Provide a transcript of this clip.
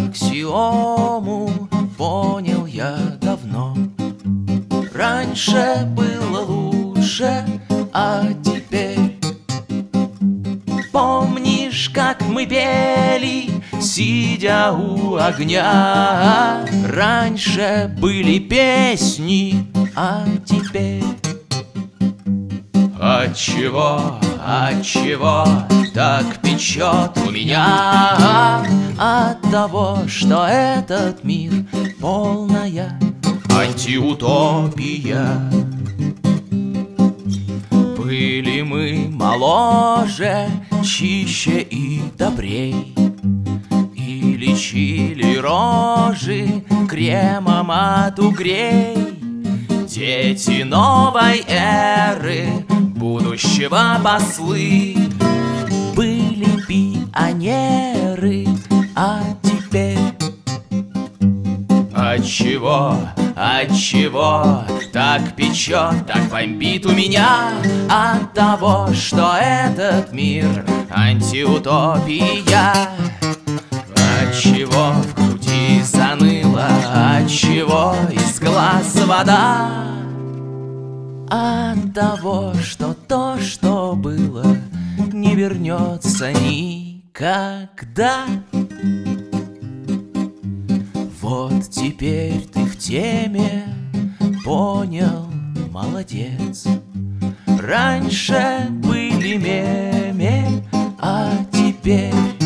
аксиому понял я давно. Раньше было лучше, а теперь. Помнишь, как мы пели, сидя у огня? Раньше были песни, а теперь. Отчего так печет у меня? От того, что этот мир полная антиутопия. Были мы моложе, чище и добрей, и лечили рожи кремом от угрей. Дети новой эры, будущего послы, были пионеры, а теперь. Отчего так печет, так бомбит у меня? От того, что этот мир антиутопия. Отчего в груди заныло, отчего из глаз вода? От того, что то, что было, не вернется никогда. Вот теперь ты в теме, понял, молодец. Раньше были меме, а теперь.